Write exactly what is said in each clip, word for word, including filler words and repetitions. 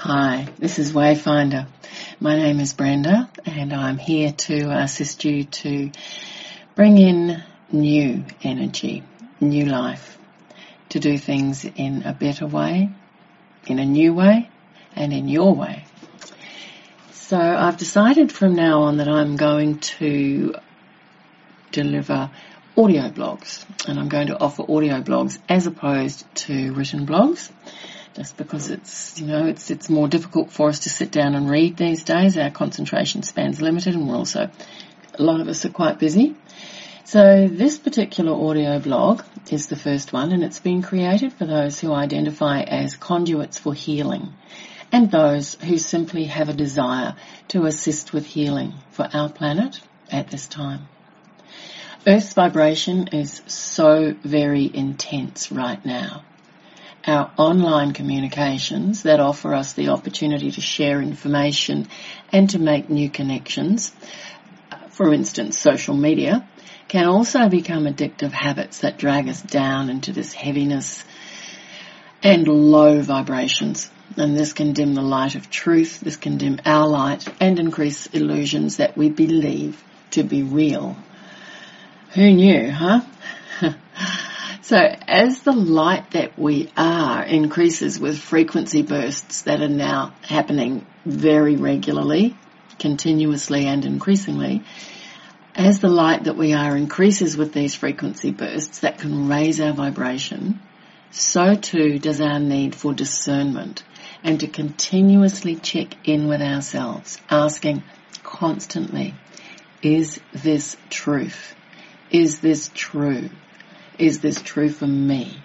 Hi, this is Wayfinder. My name is Brenda and I'm here to assist you to bring in new energy, new life, to do things in a better way, in a new way, and in your way. So I've decided from now on that I'm going to deliver audio blogs, and I'm going to offer audio blogs as opposed to written blogs. Just because it's, you know, it's it's more difficult for us to sit down and read these days. Our concentration span's limited and we're also, a lot of us are quite busy. So this particular audio blog is the first one, and it's been created for those who identify as conduits for healing and those who simply have a desire to assist with healing for our planet at this time. Earth's vibration is so very intense right now. Our online communications that offer us the opportunity to share information and to make new connections, for instance, social media, can also become addictive habits that drag us down into this heaviness and low vibrations. And this can dim the light of truth, this can dim our light and increase illusions that we believe to be real. Who knew, huh? So as the light that we are increases with frequency bursts that are now happening very regularly, continuously and increasingly, as the light that we are increases with these frequency bursts that can raise our vibration, so too does our need for discernment and to continuously check in with ourselves, asking constantly, is this truth? Is this true? Is this true for me?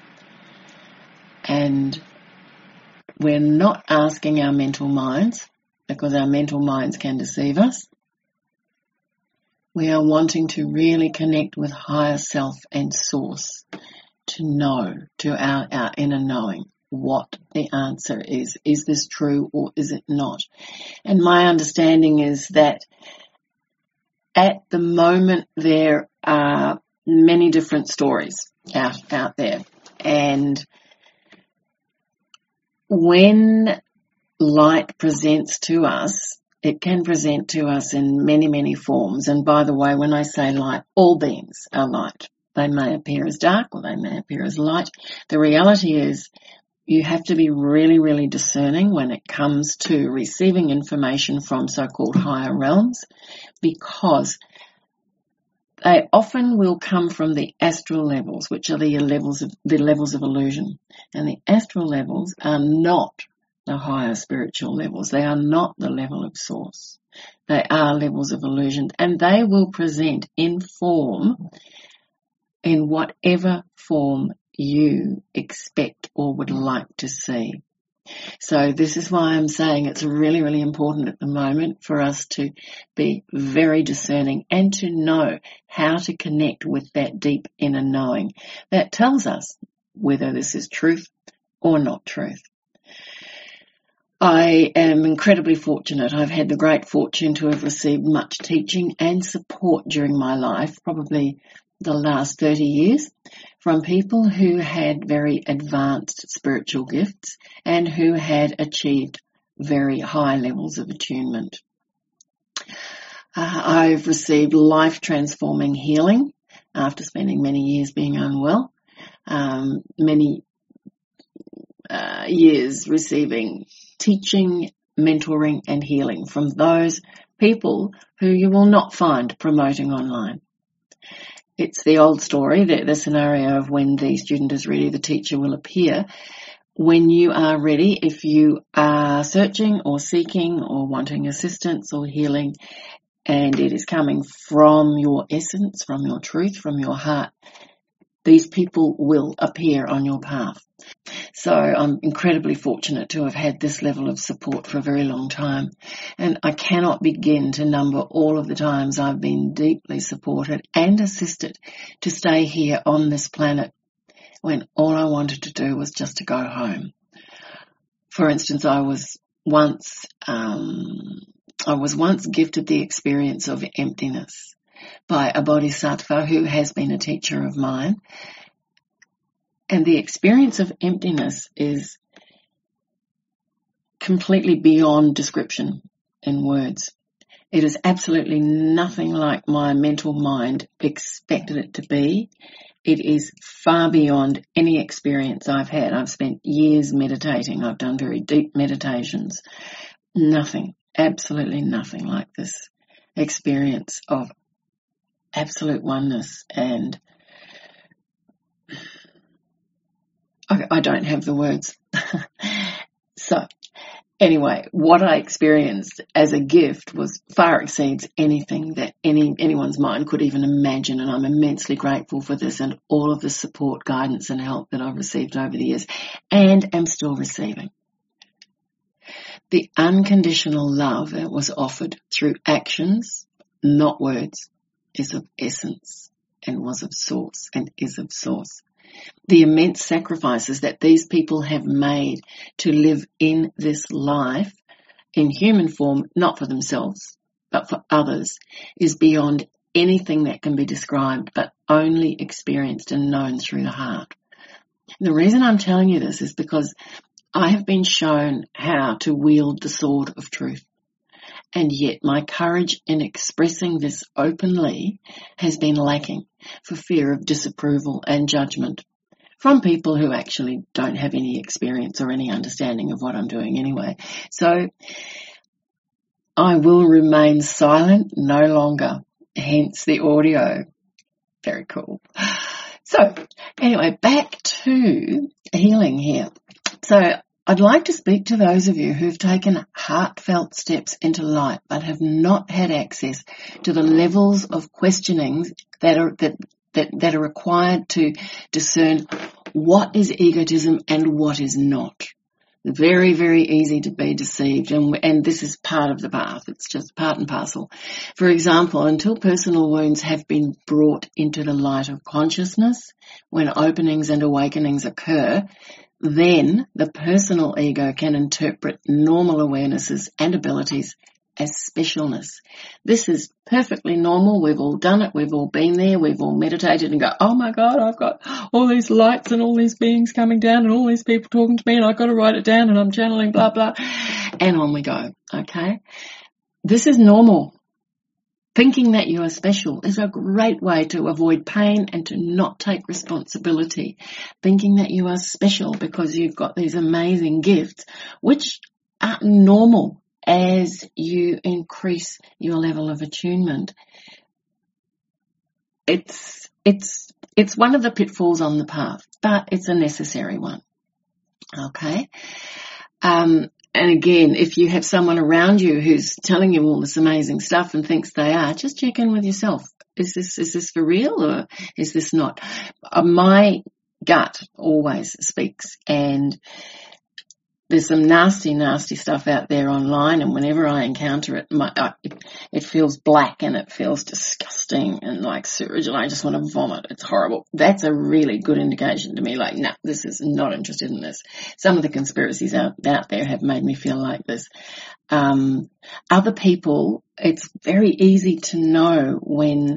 And we're not asking our mental minds, because our mental minds can deceive us. We are wanting to really connect with higher self and source, to know, to our, our inner knowing, what the answer is. Is this true or is it not? And my understanding is that at the moment there are many different stories out, out there. And when light presents to us, it can present to us in many, many forms. And by the way, when I say light, all beings are light. They may appear as dark or they may appear as light. The reality is you have to be really, really discerning when it comes to receiving information from so-called higher realms, because they often will come from the astral levels, which are the levels of the levels of illusion. And the astral levels are not the higher spiritual levels. They are not the level of source. They are levels of illusion, and they will present in form, in whatever form you expect or would like to see. So this is why I'm saying it's really, really important at the moment for us to be very discerning and to know how to connect with that deep inner knowing that tells us whether this is truth or not truth. I am incredibly fortunate. I've had the great fortune to have received much teaching and support during my life, probably the last thirty years, from people who had very advanced spiritual gifts and who had achieved very high levels of attunement. Uh, I've received life-transforming healing after spending many years being unwell, um, many uh, years receiving teaching, mentoring and healing from those people who you will not find promoting online. It's the old story, the, the scenario of when the student is ready, the teacher will appear. When you are ready, if you are searching or seeking or wanting assistance or healing, and it is coming from your essence, from your truth, from your heart, these people will appear on your path. So I'm incredibly fortunate to have had this level of support for a very long time. And I cannot begin to number all of the times I've been deeply supported and assisted to stay here on this planet when all I wanted to do was just to go home. For instance, I was once, um, I was once gifted the experience of emptiness by a bodhisattva who has been a teacher of mine. And the experience of emptiness is completely beyond description in words. It is absolutely nothing like my mental mind expected it to be. It is far beyond any experience I've had. I've spent years meditating. I've done very deep meditations. Nothing, absolutely nothing like this experience of absolute oneness. And I, I don't have the words. So anyway, what I experienced as a gift was far exceeds anything that any anyone's mind could even imagine, and I'm immensely grateful for this and all of the support, guidance and help that I've received over the years and am still receiving. The unconditional love that was offered through actions, not words, is of essence and was of source and is of source. The immense sacrifices that these people have made to live in this life in human form, not for themselves, but for others, is beyond anything that can be described, but only experienced and known through the heart. The reason I'm telling you this is because I have been shown how to wield the sword of truth. And yet my courage in expressing this openly has been lacking for fear of disapproval and judgment from people who actually don't have any experience or any understanding of what I'm doing anyway. So I will remain silent no longer, hence the audio. Very cool. So anyway, back to healing here. So I'd like to speak to those of you who've taken heartfelt steps into light but have not had access to the levels of questioning that are that, that, that are required to discern what is egotism and what is not. Very, very easy to be deceived, and, and this is part of the path. It's just part and parcel. For example, until personal wounds have been brought into the light of consciousness, when openings and awakenings occur, then the personal ego can interpret normal awarenesses and abilities as specialness. This is perfectly normal. We've all done it. We've all been there. We've all meditated and go, oh my God, I've got all these lights and all these beings coming down and all these people talking to me and I've got to write it down and I'm channeling blah, blah. And on we go. Okay. This is normal. Thinking that you are special is a great way to avoid pain and to not take responsibility. Thinking that you are special because you've got these amazing gifts, which are normal as you increase your level of attunement. It's, it's, it's one of the pitfalls on the path, but it's a necessary one. Okay. Um, And again, if you have someone around you who's telling you all this amazing stuff and thinks they are, just check in with yourself. Is this, is this for real or is this not? Uh, my gut always speaks, and there's some nasty, nasty stuff out there online, and whenever I encounter it, my, uh, it, it feels black and it feels disgusting and like sewage, and I just want to vomit. It's horrible. That's a really good indication to me, like, no, nah, this is not interested in this. Some of the conspiracies out, out there have made me feel like this. Um, other people, it's very easy to know when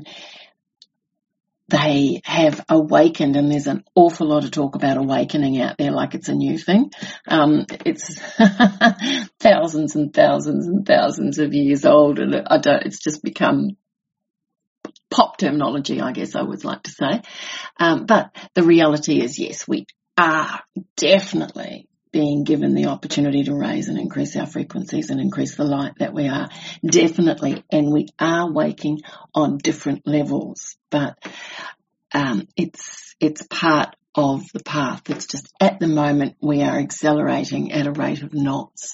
they have awakened, and there's an awful lot of talk about awakening out there like it's a new thing. Um, it's thousands and thousands and thousands of years old, and I don't, it's just become pop terminology, I guess I would like to say. Um, but the reality is, yes, we are definitely being given the opportunity to raise and increase our frequencies and increase the light that we are. Definitely. And we are waking on different levels, but um, it's, it's part of the path. It's just at the moment we are accelerating at a rate of knots.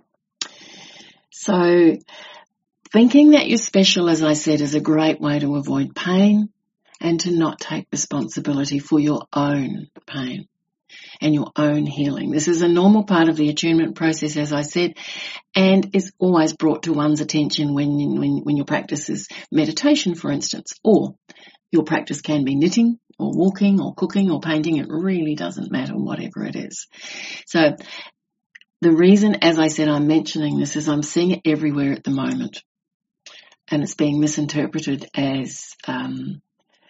So thinking that you're special, as I said, is a great way to avoid pain and to not take responsibility for your own pain and your own healing. This is a normal part of the attunement process, as I said, and is always brought to one's attention when, when, when your practice is meditation, for instance, or your practice can be knitting or walking or cooking or painting. It really doesn't matter, whatever it is. So the reason, as I said, I'm mentioning this is I'm seeing it everywhere at the moment, and it's being misinterpreted as um,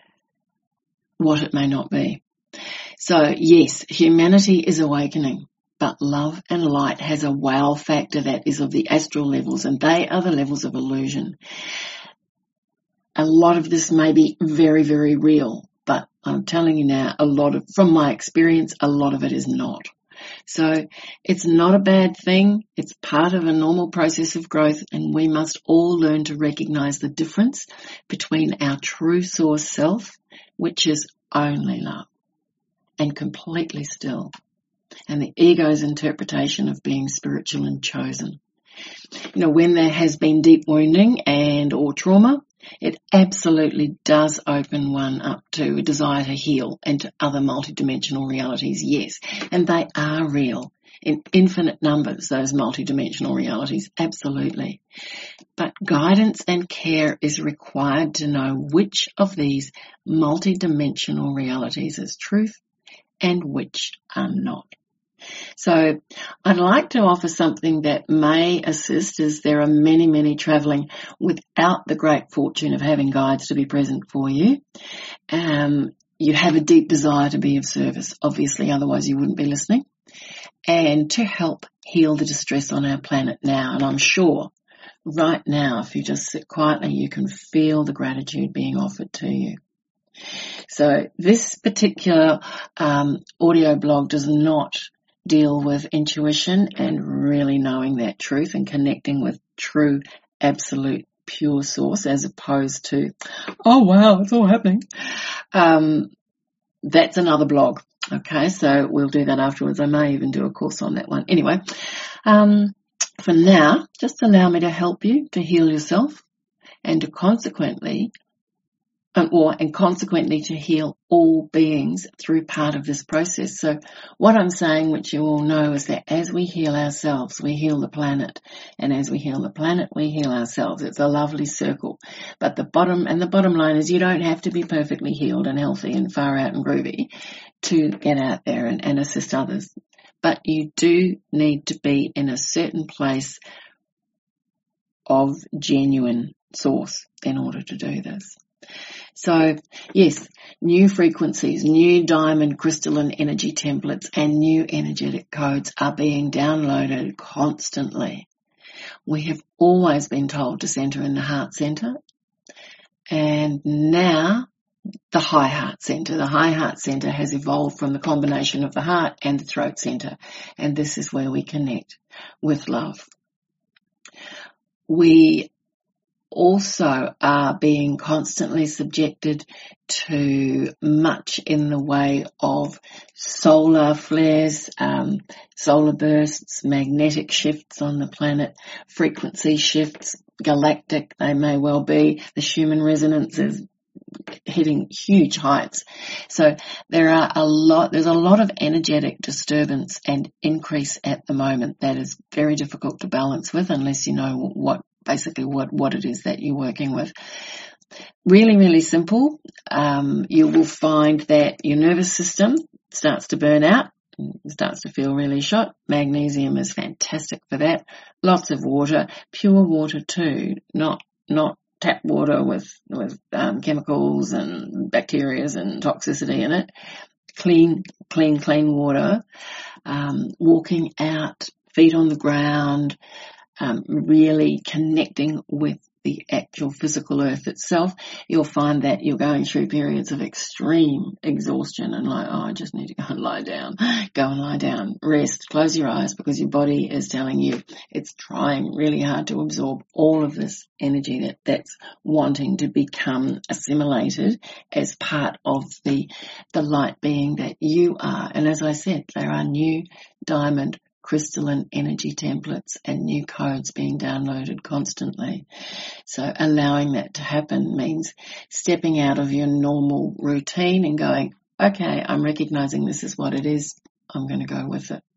what it may not be. So yes, humanity is awakening. But love and light has a wow factor that is of the astral levels, and they are the levels of illusion. A lot of this may be very, very real, but I'm telling you now, a lot of, from my experience, a lot of it is not. So it's not a bad thing. It's part of a normal process of growth, and we must all learn to recognize the difference between our true source self, which is only love and completely still, and the ego's interpretation of being spiritual and chosen. You know, when there has been deep wounding and or trauma, it absolutely does open one up to a desire to heal and to other multidimensional realities, yes. And they are real in infinite numbers, those multidimensional realities, absolutely. But guidance and care is required to know which of these multidimensional realities is truth and which are not. So I'd like to offer something that may assist, as there are many, many travelling without the great fortune of having guides to be present for you. Um, you have a deep desire to be of service, obviously, otherwise you wouldn't be listening, and to help heal the distress on our planet now. And I'm sure right now, if you just sit quietly, you can feel the gratitude being offered to you. So this particular um, audio blog does not deal with intuition and really knowing that truth and connecting with true, absolute, pure source, as opposed to, oh wow, it's all happening. Um, that's another blog. Okay, so we'll do that afterwards. I may even do a course on that one. Anyway, um, for now, just allow me to help you to heal yourself and to consequently or and consequently to heal all beings through part of this process. So what I'm saying, which you all know, is that as we heal ourselves, we heal the planet. And as we heal the planet, we heal ourselves. It's a lovely circle. But the bottom, and the bottom line is you don't have to be perfectly healed and healthy and far out and groovy to get out there and, and assist others. But you do need to be in a certain place of genuine source in order to do this. So, yes, new frequencies, new diamond crystalline energy templates and new energetic codes are being downloaded constantly. We have always been told to center in the heart center, and now the high heart center. The high heart center has evolved from the combination of the heart and the throat center, and this is where we connect with love. We also are being constantly subjected to much in the way of solar flares, um, solar bursts, magnetic shifts on the planet, frequency shifts, galactic they may well be. The Schumann resonance is hitting huge heights. So there are a lot, there's a lot of energetic disturbance and increase at the moment that is very difficult to balance with unless you know what basically what, what it is that you're working with. Really, really simple. Um, you will find that your nervous system starts to burn out, starts to feel really shot. Magnesium is fantastic for that. Lots of water, pure water too, not not tap water with with um, chemicals and bacteria and toxicity in it. Clean, clean, clean water. Um, walking out, feet on the ground. Um, really connecting with the actual physical earth itself. You'll find that you're going through periods of extreme exhaustion and like, oh, I just need to go and lie down. Go and lie down. Rest. Close your eyes because your body is telling you it's trying really hard to absorb all of this energy that, that's wanting to become assimilated as part of the, the light being that you are. And as I said, there are new diamond crystalline energy templates and new codes being downloaded constantly. So allowing that to happen means stepping out of your normal routine and going, okay, I'm recognizing this is what it is. I'm going to go with it.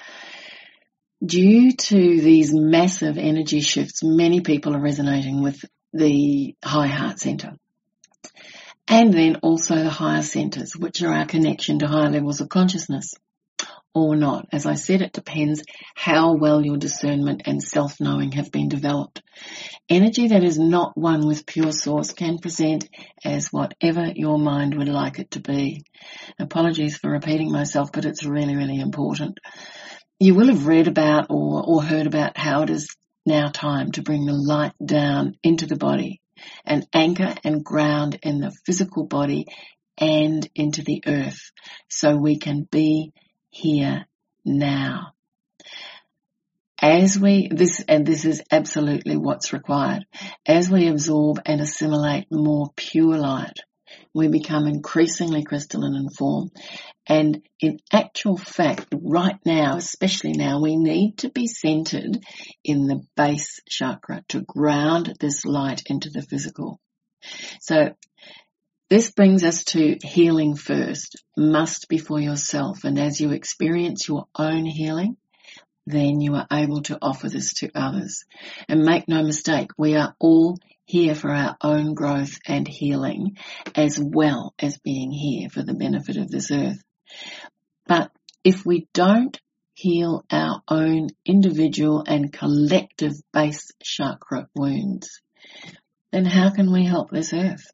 Due to these massive energy shifts, many people are resonating with the high heart center. And then also the higher centers, which are our connection to higher levels of consciousness. Or not. As I said, it depends how well your discernment and self-knowing have been developed. Energy that is not one with pure source can present as whatever your mind would like it to be. Apologies for repeating myself, but it's really, really important. you will have read about or, or heard about how it is now time to bring the light down into the body and anchor and ground in the physical body and into the earth so we can be here now. As we, this, and this is absolutely what's required, as we absorb and assimilate more pure light, we become increasingly crystalline in form. And in actual fact, right now, especially now, we need to be centered in the base chakra to ground this light into the physical. So this brings us to healing first, must be for yourself. And as you experience your own healing, then you are able to offer this to others. And make no mistake, we are all here for our own growth and healing, as well as being here for the benefit of this earth. But if we don't heal our own individual and collective base chakra wounds, then how can we help this earth?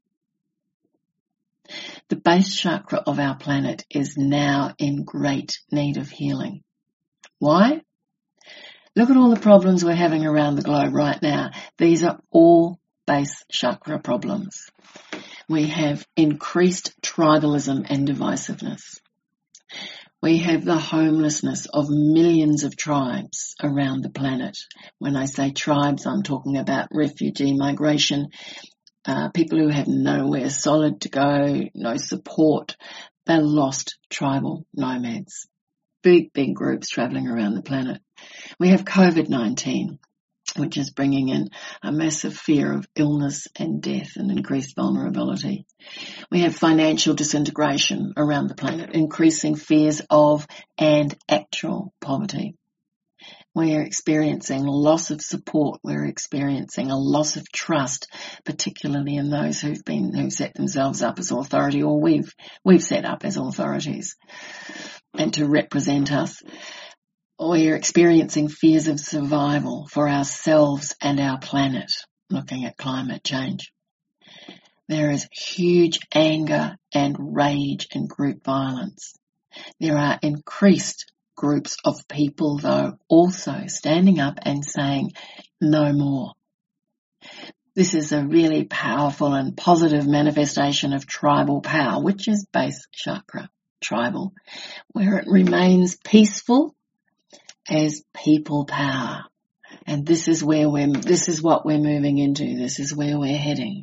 The base chakra of our planet is now in great need of healing. Why? Look at all the problems we're having around the globe right now. These are all base chakra problems. We have increased tribalism and divisiveness. We have the homelessness of millions of tribes around the planet. When I say tribes, I'm talking about refugee migration, uh, people who have nowhere solid to go, no support. They're lost tribal nomads. Big, big groups travelling around the planet. We have COVID nineteen, which is bringing in a massive fear of illness and death and increased vulnerability. We have financial disintegration around the planet, increasing fears of and actual poverty. We are experiencing loss of support. We're experiencing a loss of trust, particularly in those who've been, who set themselves up as authority, or we've, we've set up as authorities and to represent us. We are experiencing fears of survival for ourselves and our planet, looking at climate change. There is huge anger and rage and group violence. There are increased groups of people, though, also standing up and saying no more. This is a really powerful and positive manifestation of tribal power, which is base chakra, tribal, where it remains peaceful as people power. And this is where we're, this is what we're moving into. This is where we're heading.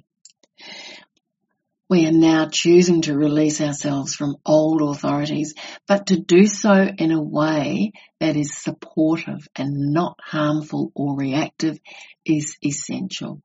We are now choosing to release ourselves from old authorities, but to do so in a way that is supportive and not harmful or reactive is essential.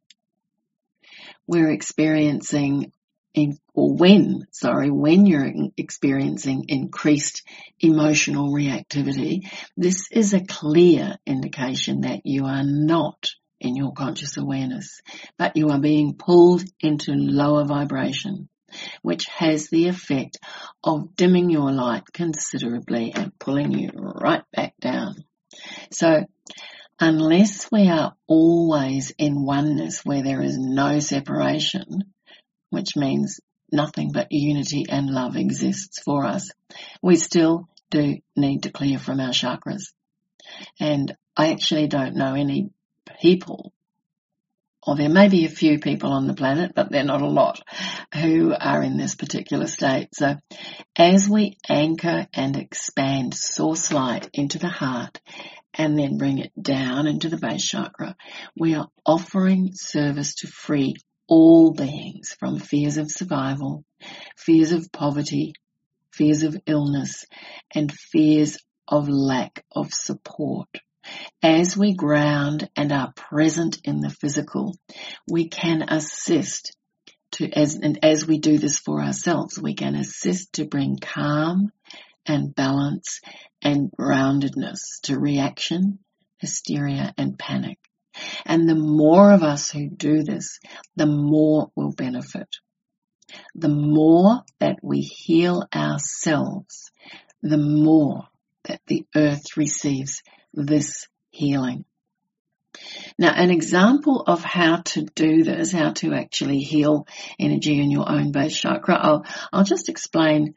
We're experiencing In, or when, sorry, when you're experiencing increased emotional reactivity, this is a clear indication that you are not in your conscious awareness, but you are being pulled into lower vibration, which has the effect of dimming your light considerably and pulling you right back down. So, unless we are always in oneness where there is no separation, which means nothing but unity and love exists for us, we still do need to clear from our chakras. And I actually don't know any people, or there may be a few people on the planet, but they're not a lot, who are in this particular state. So as we anchor and expand source light into the heart and then bring it down into the base chakra, we are offering service to free all beings from fears of survival, fears of poverty, fears of illness, and fears of lack of support. As we ground and are present in the physical, we can assist to, as, and as we do this for ourselves, we can assist to bring calm and balance and groundedness to reaction, hysteria, and panic. And the more of us who do this, the more we'll benefit. The more that we heal ourselves, the more that the earth receives this healing. Now, an example of how to do this, how to actually heal energy in your own base chakra, I'll, I'll just explain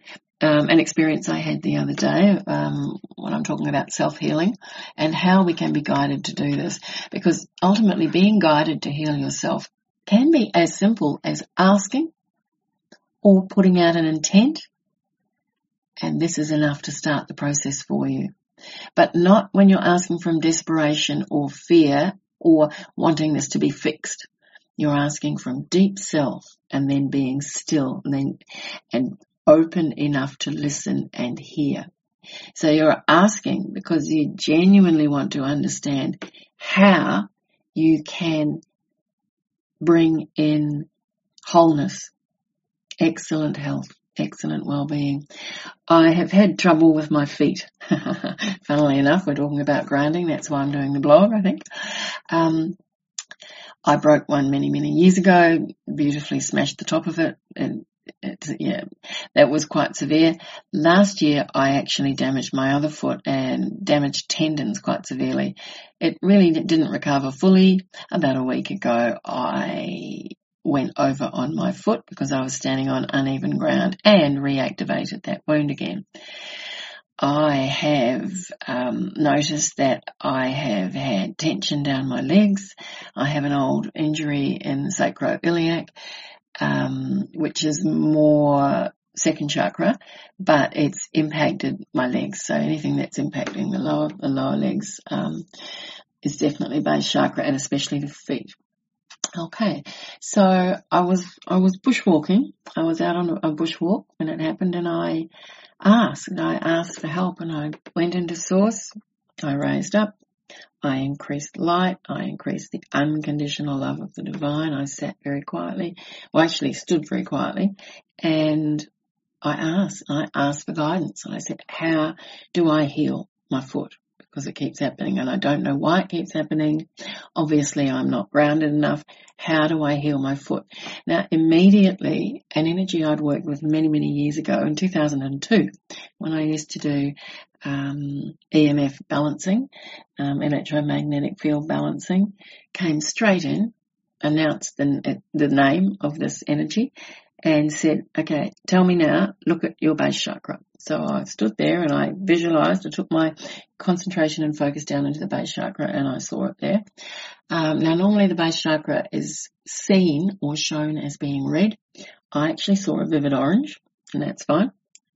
um, an experience I had the other day um, when I'm talking about self-healing and how we can be guided to do this, because ultimately being guided to heal yourself can be as simple as asking or putting out an intent, and this is enough to start the process for you. But not when you're asking from desperation or fear or wanting this to be fixed. You're asking from deep self and then being still and then and open enough to listen and hear. So you're asking because you genuinely want to understand how you can bring in wholeness, excellent health, excellent well-being. I have had trouble with my feet. Funnily enough, we're talking about grounding. That's why I'm doing the blog, I think. Um, I broke one many, many years ago, beautifully smashed the top of it, and it, yeah, that was quite severe. Last year, I actually damaged my other foot and damaged tendons quite severely. It really didn't recover fully. About a week ago, I went over on my foot because I was standing on uneven ground and reactivated that wound again. I have um, noticed that I have had tension down my legs. I have an old injury in the sacroiliac, um, which is more second chakra, but it's impacted my legs. So anything that's impacting the lower, the lower legs um, is definitely base chakra, and especially the feet. Okay, so I was I was bushwalking. I was out on a bushwalk when it happened, and I asked, and I asked for help, and I went into source. I raised up. I increased light. I increased the unconditional love of the divine. I sat very quietly. Well, actually stood very quietly, and I asked. I asked for guidance. I said, "How do I heal my foot? Because it keeps happening, and I don't know why it keeps happening. Obviously, I'm not grounded enough. How do I heal my foot?" Now, immediately, an energy I'd worked with many, many years ago in two thousand two, when I used to do um, E M F balancing, um, electromagnetic field balancing, came straight in, announced the, the name of this energy, and said, "Okay, tell me now, look at your base chakra." So I stood there and I visualized, I took my concentration and focus down into the base chakra, and I saw it there. Um, now normally the base chakra is seen or shown as being red. I actually saw a vivid orange, and that's fine.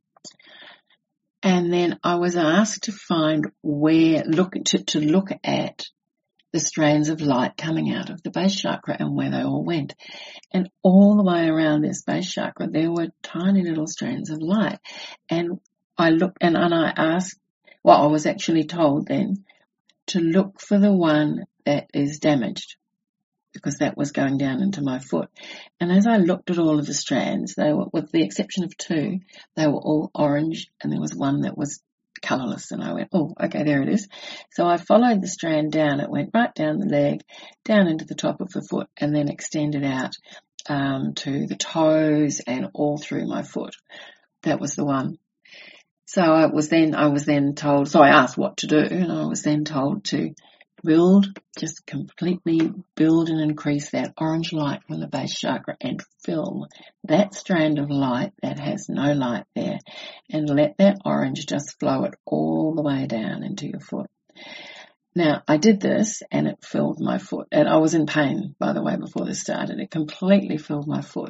And then I was asked to find where, look to, to look at the strands of light coming out of the base chakra and where they all went. And all the way around this base chakra, there were tiny little strands of light. And I looked and, and I asked, well, I was actually told then to look for the one that is damaged, because that was going down into my foot. And as I looked at all of the strands, they were, with the exception of two, they were all orange, and there was one that was colourless, and I went, oh, okay, there it is. So I followed the strand down. It went right down the leg, down into the top of the foot, and then extended out um, to the toes and all through my foot. That was the one. So I was then, I was then told, so I asked what to do, and I was then told to build, just completely build and increase that orange light from the base chakra and fill that strand of light that has no light there, and let that orange just flow it all the way down into your foot. Now, I did this and it filled my foot, and I was in pain, by the way, before this started. It completely filled my foot.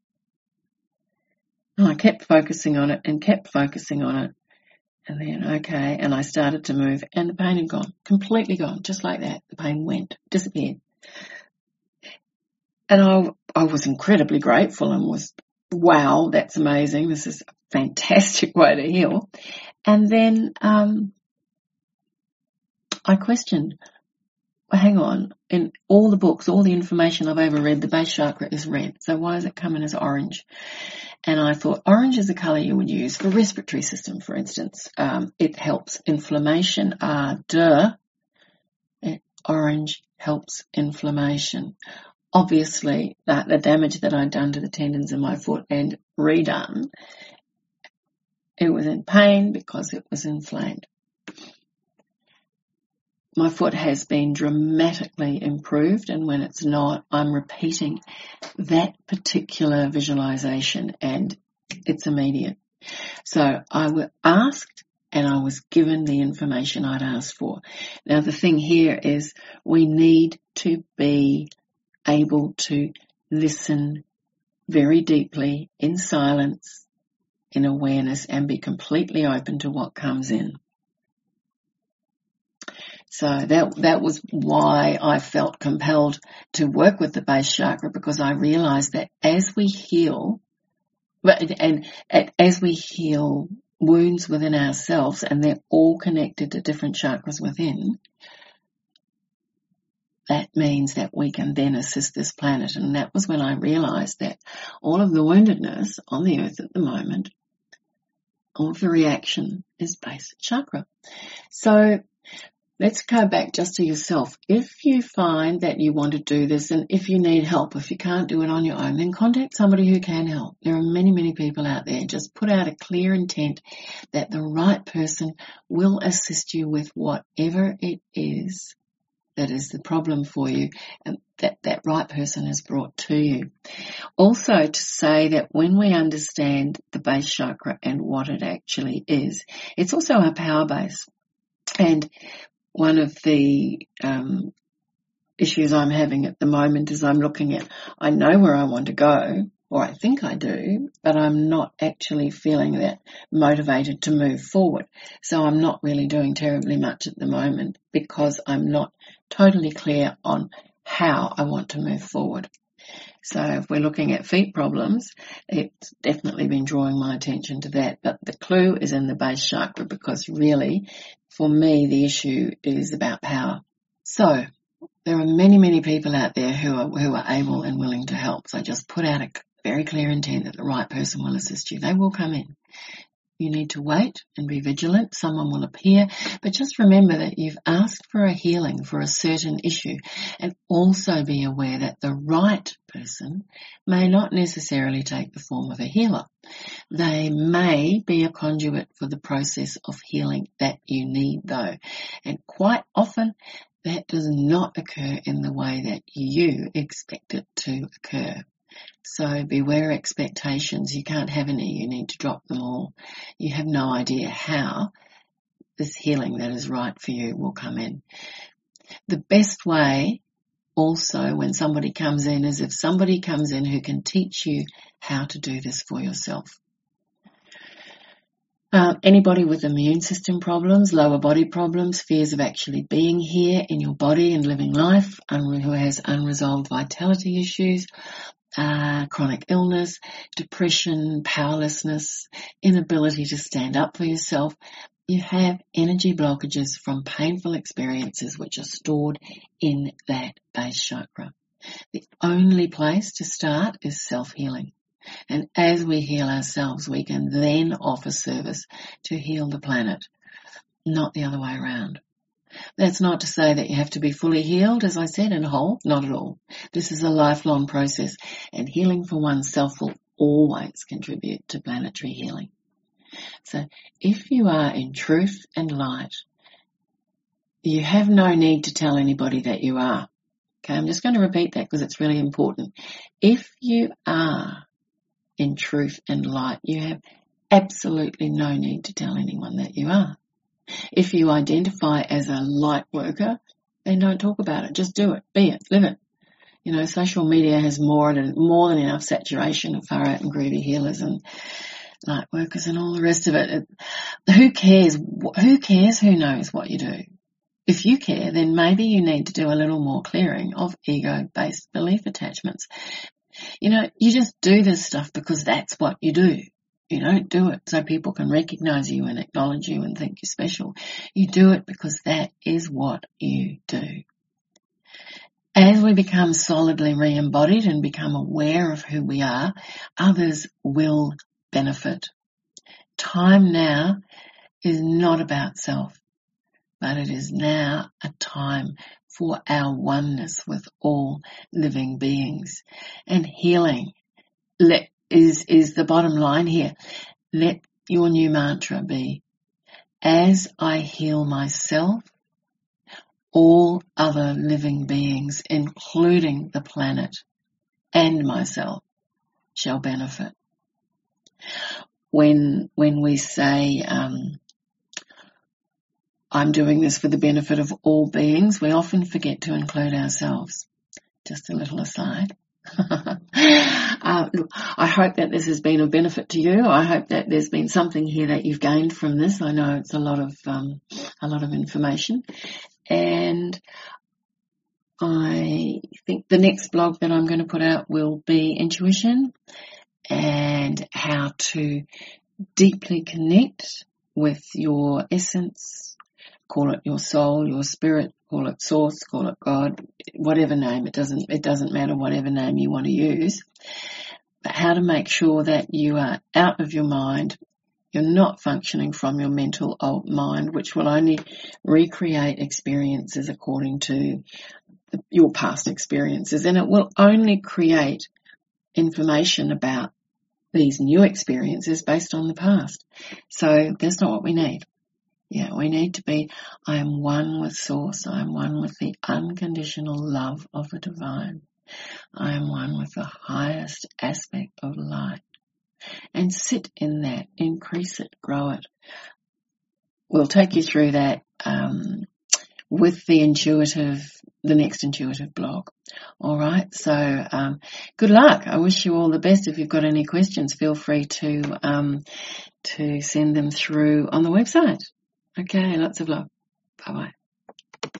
And I kept focusing on it and kept focusing on it. And then, okay, and I started to move, and the pain had gone, completely gone, just like that. The pain went, disappeared. And I, I was incredibly grateful and was, wow, that's amazing. This is a fantastic way to heal. And then um, I questioned, well, hang on, in all the books, all the information I've ever read, the base chakra is red. So why is it coming as orange? And I thought orange is the colour you would use for respiratory system, for instance. Um, it helps inflammation. Ah, duh. It, orange helps inflammation. Obviously, that the damage that I'd done to the tendons in my foot and redone, it was in pain because it was inflamed. My foot has been dramatically improved, and when it's not, I'm repeating that particular visualization, and it's immediate. So I was asked and I was given the information I'd asked for. Now the thing here is we need to be able to listen very deeply in silence, in awareness, and be completely open to what comes in. So that that was why I felt compelled to work with the base chakra, because I realized that as we heal, and, and as we heal wounds within ourselves, and they're all connected to different chakras within, that means that we can then assist this planet. And that was when I realized that all of the woundedness on the earth at the moment, all of the reaction is base chakra. So let's go back just to yourself. If you find that you want to do this, and if you need help, if you can't do it on your own, then contact somebody who can help. There are many, many people out there. Just put out a clear intent that the right person will assist you with whatever it is that is the problem for you, and that that right person is brought to you. Also, to say that when we understand the base chakra and what it actually is, it's also our power base. And one of the um, issues I'm having at the moment is I'm looking at, I know where I want to go, or I think I do, but I'm not actually feeling that motivated to move forward. So I'm not really doing terribly much at the moment because I'm not totally clear on how I want to move forward. So if we're looking at feet problems, it's definitely been drawing my attention to that. But the clue is in the base chakra, because really, for me, the issue is about power. So there are many, many people out there who are who are able and willing to help. So just put out a very clear intent that the right person will assist you. They will come in. You need to wait and be vigilant. Someone will appear. But just remember that you've asked for a healing for a certain issue, and also be aware that the right person may not necessarily take the form of a healer. They may be a conduit for the process of healing that you need, though. And quite often that does not occur in the way that you expect it to occur. So beware expectations. You can't have any. You need to drop them all. You have no idea how this healing that is right for you will come in. The best way also when somebody comes in is if somebody comes in who can teach you how to do this for yourself. Uh, anybody with immune system problems, lower body problems, fears of actually being here in your body and living life, un- who has unresolved vitality issues, Uh, chronic illness, depression, powerlessness, inability to stand up for yourself. You have energy blockages from painful experiences which are stored in that base chakra. The only place to start is self-healing. And as we heal ourselves, we can then offer service to heal the planet, not the other way around. That's not to say that you have to be fully healed, as I said, and whole. Not at all. This is a lifelong process, and healing for oneself will always contribute to planetary healing. So if you are in truth and light, you have no need to tell anybody that you are. Okay, I'm just going to repeat that because it's really important. If you are in truth and light, you have absolutely no need to tell anyone that you are. If you identify as a light worker, then don't talk about it. Just do it. Be it. Live it. You know, social media has more than, more than enough saturation of far out and groovy healers and light workers and all the rest of it. it. Who cares? Who cares? Who knows what you do? If you care, then maybe you need to do a little more clearing of ego-based belief attachments. You know, you just do this stuff because that's what you do. You don't do it so people can recognize you and acknowledge you and think you're special. You do it because that is what you do. As we become solidly re-embodied and become aware of who we are, others will benefit. Time now is not about self, but it is now a time for our oneness with all living beings. And healing let is is the bottom line here. Let your new mantra be, as I heal myself, all other living beings, including the planet and myself, shall benefit. when, when we say, um, I'm doing this for the benefit of all beings, we often forget to include ourselves. Just a little aside. uh, look, I hope that this has been of benefit to you. I hope that there's been something here that you've gained from this. I know it's a lot of um, a lot of information, and I think the next blog that I'm going to put out will be intuition and how to deeply connect with your essence. Call it your soul, your spirit, call it source, call it God, whatever name. It doesn't, it doesn't matter whatever name you want to use. But how to make sure that you are out of your mind. You're not functioning from your mental old mind, which will only recreate experiences according to the, your past experiences. And it will only create information about these new experiences based on the past. So that's not what we need. Yeah, we need to be, I am one with Source. I am one with the unconditional love of the divine. I am one with the highest aspect of light. And sit in that, increase it, grow it. We'll take you through that um, with the intuitive, the next intuitive blog. All right, so um, good luck. I wish you all the best. If you've got any questions, feel free to um, to send them through on the website. Okay, lots of love. Bye-bye.